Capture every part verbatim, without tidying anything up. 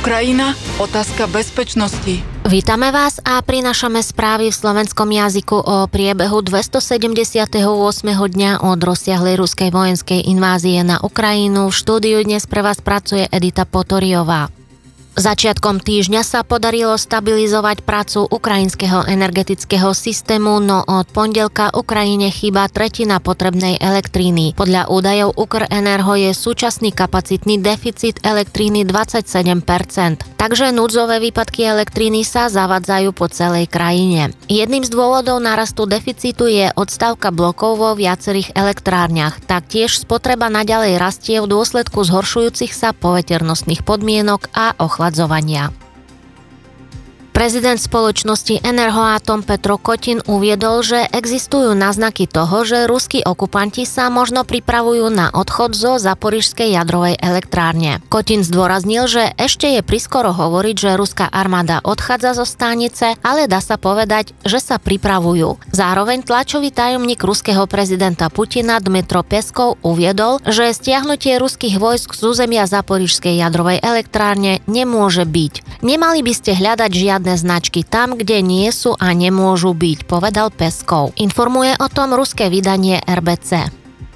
Ukrajina, otázka bezpečnosti. Vítame vás a prinášame správy v slovenskom jazyku o priebehu dvestosedemdesiateho ôsmeho dňa od rozsiahlej ruskej vojenskej invázie na Ukrajinu. V štúdiu dnes pre vás pracuje Edita Potoriová. Začiatkom týždňa sa podarilo stabilizovať prácu ukrajinského energetického systému, no od pondelka Ukrajine chýba tretina potrebnej elektriny. Podľa údajov Ukrenergo je súčasný kapacitný deficit elektriny dvadsaťsedem percent, takže núdzové výpadky elektriny sa zavadzajú po celej krajine. Jedným z dôvodov narastu deficitu je odstávka blokov vo viacerých elektrárniach. Taktiež spotreba naďalej rastie v dôsledku zhoršujúcich sa poveternostných podmienok a ochladzovania. Prezident spoločnosti Enerhoatom Petro Kotin uviedol, že existujú náznaky toho, že ruskí okupanti sa možno pripravujú na odchod zo Zaporižskej jadrovej elektrárne. Kotin zdôraznil, že ešte je priskoro hovoriť, že ruská armáda odchádza zo stanice, ale dá sa povedať, že sa pripravujú. Zároveň tlačový tajomník ruského prezidenta Putina Dmytro Peskov uviedol, že stiahnutie ruských vojsk z územia Zaporižskej jadrovej elektrárne nemôže byť. Nemali by ste hľadať žiadne značky tam, kde nie sú a nemôžu byť, povedal Peskov. Informuje o tom ruské vydanie er bé cé.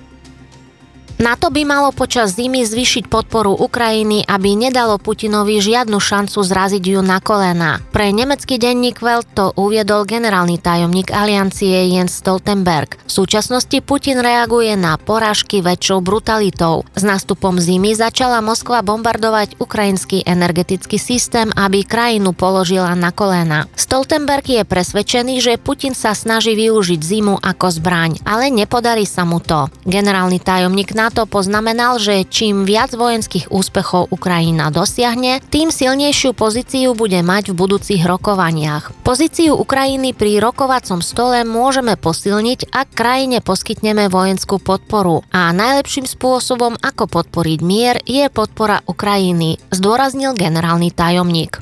NATO by malo počas zimy zvýšiť podporu Ukrajiny, aby nedalo Putinovi žiadnu šancu zraziť ju na kolená. Pre nemecký denník Welt to uviedol generálny tajomník aliancie Jens Stoltenberg. V súčasnosti Putin reaguje na porážky väčšou brutalitou. S nástupom zimy začala Moskva bombardovať ukrajinský energetický systém, aby krajinu položila na kolená. Stoltenberg je presvedčený, že Putin sa snaží využiť zimu ako zbraň, ale nepodarí sa mu to. Generálny tajomník NATO poznamenal, že čím viac vojenských úspechov Ukrajina dosiahne, tým silnejšiu pozíciu bude mať v budúcich rokovaniach. Pozíciu Ukrajiny pri rokovacom stole môžeme posilniť, ak krajine poskytneme vojenskú podporu. A najlepším spôsobom, ako podporiť mier, je podpora Ukrajiny, zdôraznil generálny tajomník.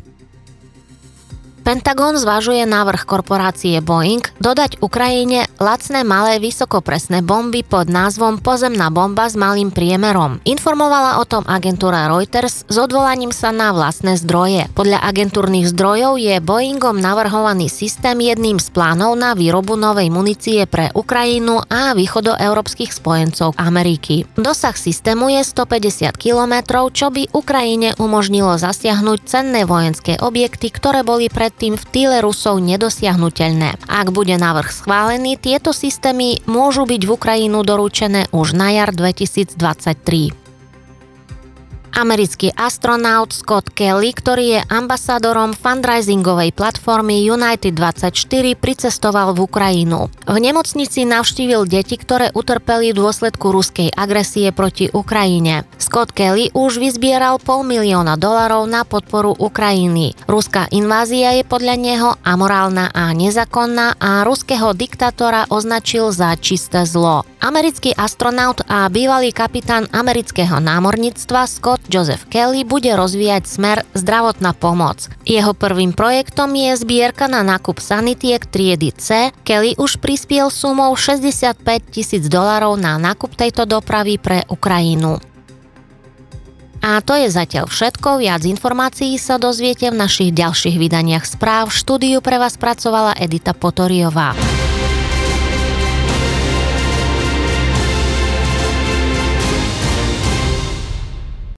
Pentagon zvažuje návrh korporácie Boeing dodať Ukrajine lacné malé vysokopresné bomby pod názvom Pozemná bomba s malým priemerom. Informovala o tom agentúra Reuters s odvolaním sa na vlastné zdroje. Podľa agentúrnych zdrojov je Boeingom navrhovaný systém jedným z plánov na výrobu novej munície pre Ukrajinu a východoeurópskych spojencov Ameriky. Dosah systému je stopäťdesiat kilometrov, čo by Ukrajine umožnilo zasiahnuť cenné vojenské objekty, ktoré boli pred tým v tyle Rusov nedosiahnuteľné. Ak bude návrh schválený, tieto systémy môžu byť v Ukrajinu doručené už na jar dvetisícdvadsaťtri. Americký astronaut Scott Kelly, ktorý je ambasádorom fundraisingovej platformy United dvadsaťštyri, pricestoval v Ukrajinu. V nemocnici navštívil deti, ktoré utrpeli v dôsledku ruskej agresie proti Ukrajine. Scott Kelly už vyzbieral pol milióna dolarov na podporu Ukrajiny. Ruská invázia je podľa neho amorálna a nezákonná a ruského diktátora označil za čisté zlo. Americký astronaut a bývalý kapitán amerického námorníctva Scott Joseph Kelly bude rozvíjať smer zdravotná pomoc. Jeho prvým projektom je zbierka na nákup sanitiek triedy C. Kelly už prispiel sumou šesťdesiatpäť tisíc dolárov na nákup tejto dopravy pre Ukrajinu. A to je zatiaľ všetko. Viac informácií sa dozviete v našich ďalších vydaniach správ. V štúdiu pre vás pracovala Edita Potoriová.